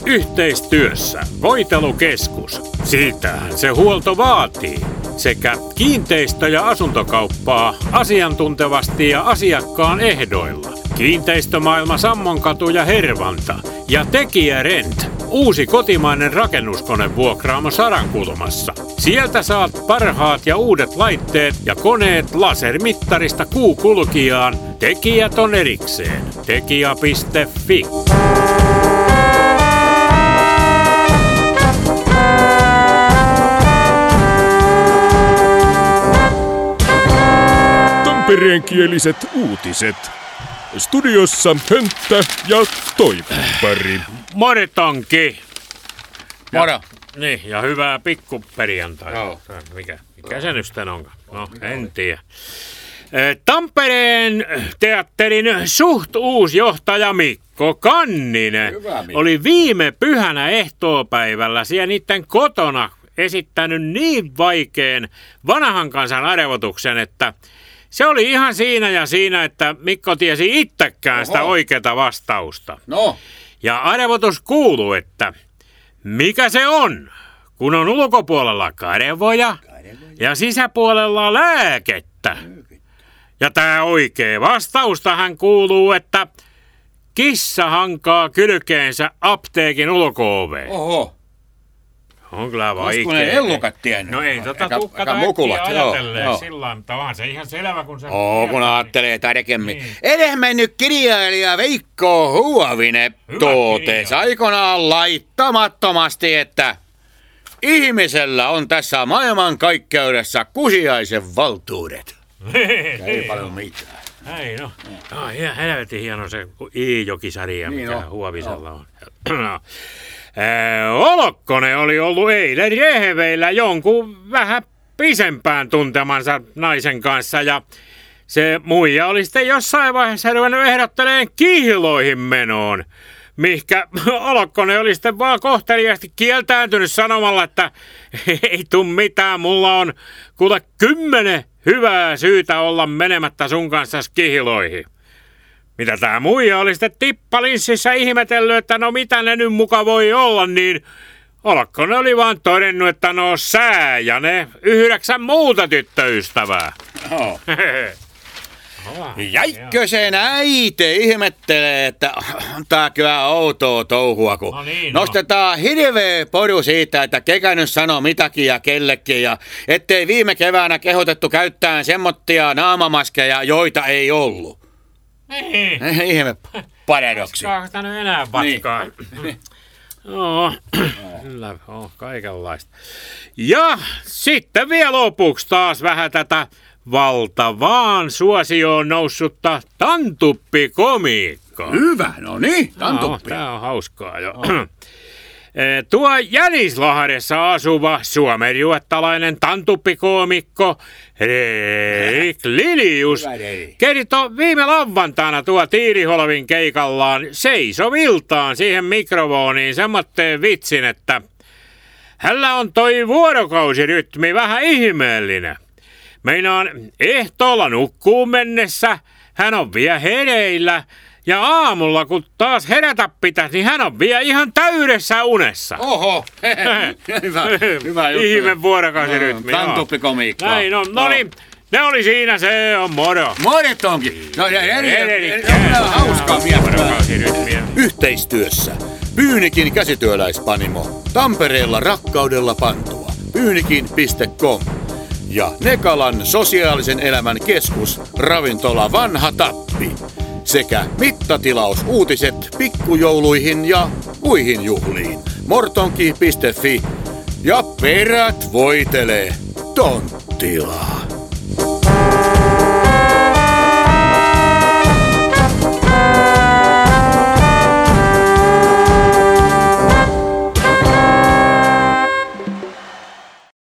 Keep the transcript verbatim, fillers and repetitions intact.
Yhteistyössä Voitelukeskus. Siltähän se huolto vaatii. Sekä kiinteistö- ja asuntokauppaa asiantuntevasti ja asiakkaan ehdoilla. Kiinteistömaailma Sammonkatu ja Hervanta. Ja Tekijä Rent. Uusi kotimainen rakennuskonevuokraamo Sarankulmassa. Sieltä saat parhaat ja uudet laitteet ja koneet lasermittarista kuukulkijaan. Tekijät on erikseen. Tekijä piste fi. Tampereenkieliset uutiset. Studiossa Hönttä ja Toipari. Mortonki. Moro. Ja, niin, ja hyvää pikkuperjantaita. Joo. Mikä, mikä se nyt sitten onkaan? No, en tiedä. Tampereen teatterin suht uusi johtaja Mikko Kanninen oli viime pyhänä ehtoopäivällä siellä niiden kotona esittänyt niin vaikean vanhan kansan arvotuksen, että se oli ihan siinä ja siinä, että Mikko tiesi itsekään sitä oikeaa vastausta. No. Ja arvotus kuuluu, että mikä se on, kun on ulkopuolella karvoja ja sisäpuolella lääkettä. Ja tämä oikea vastaustahan kuuluu, että kissa hankaa kylkeensä apteekin ulko-oveen. Oho. On kyllä vaikea. Olisiko ne ellukat tiennyt? No ei tota Eikä- tukkata eikä mukulat, äkkiä joo, ajatelleen joo. sillä mutta onhan se ihan selvä, kun se... Oo, kun ajattelee tarkemmin. Niin. Edesmennyt kirjailija Veikko Huovinen Hyvä totesi kirja. aikanaan laittamattomasti, että ihmisellä on tässä maailmankaikkeudessa kusiaisen valtuudet. Ei paljon mitään. Ei no. No ihan helvetin hieno se I-jokisarja, Niin mikä on, Huovisella on. No. Ää, Olokkonen oli ollut eilen rehveillä jonkun vähän pisempään tuntemansa naisen kanssa ja se muija oli sitten jossain vaiheessa ruvennut ehdotteleen kihloihin menoon, mihkä Olokkonen oli sitten vaan kohteliaasti kieltääntynyt sanomalla, että ei tuu mitään, mulla on kuule kymmenen hyvää syytä olla menemättä sun kanssa kihloihin. Mitä tää muija oli sitten tippalinssissä ihmetellyt, että no mitä ne nyt muka voi olla, niin Olokkonen oli vaan todennut, että no sää ja ne yhdeksän muuta tyttöystävää. Joo. Jäikkösen äiti ihmettelee, että on tää kyllä outoa touhua, kun No niin, no. nostetaan hirveä poru siitä, että kekä nyt sanoo mitäkin ja kellekin, ja ettei viime keväänä kehotettu käyttää semmottia naamamaskeja, joita ei ollut. Niin. Ihme paradoksi. Kaahta nyt enää vatkaa. Joo, kyllä on kaikenlaista. Ja sitten vielä lopuksi taas vähän tätä valtavaan suosioon noussutta tantuppikomiikkaa. Hyvä, no niin, No, tantuppi. tää on hauskaa jo. Eh, Tuo Jänislahdessa asuva suomenjuottalainen tantuppikoomikko Erik Lilius Hyvä, Erik. kertoi viime lauantaina tuo Tiiriholvin keikallaan seisoviltaan siihen mikrofoniin semmoitteen vitsin, että hänellä on toi vuorokausirytmi vähän ihmeellinen. Meinaan ehtoolla nukkuun mennessä hän on vielä hereillä ja aamulla kun taas herätä pitäisi, niin hän on vielä ihan täydessä unessa. Oho, hyvä, hyvä juttu. Ihme vuorokausirytmi. joo. Tantuppikomiikka. Näin on, no niin, ne oli siinä, se on moro. Morjetonkin. No, ja eri, Edelleen on hauskaa miettää. vuorokausirytmiä. Yhteistyössä Pyynikin käsityöläispanimo. Tampereella rakkaudella pantua. pyynikin piste com. Ja Nekalan sosiaalisen elämän keskus, ravintola Vanha Tappi. Sekä mittatilausuutiset pikkujouluihin ja muihin juhliin. mortonki piste fi. Ja perät voitelee Tonttila.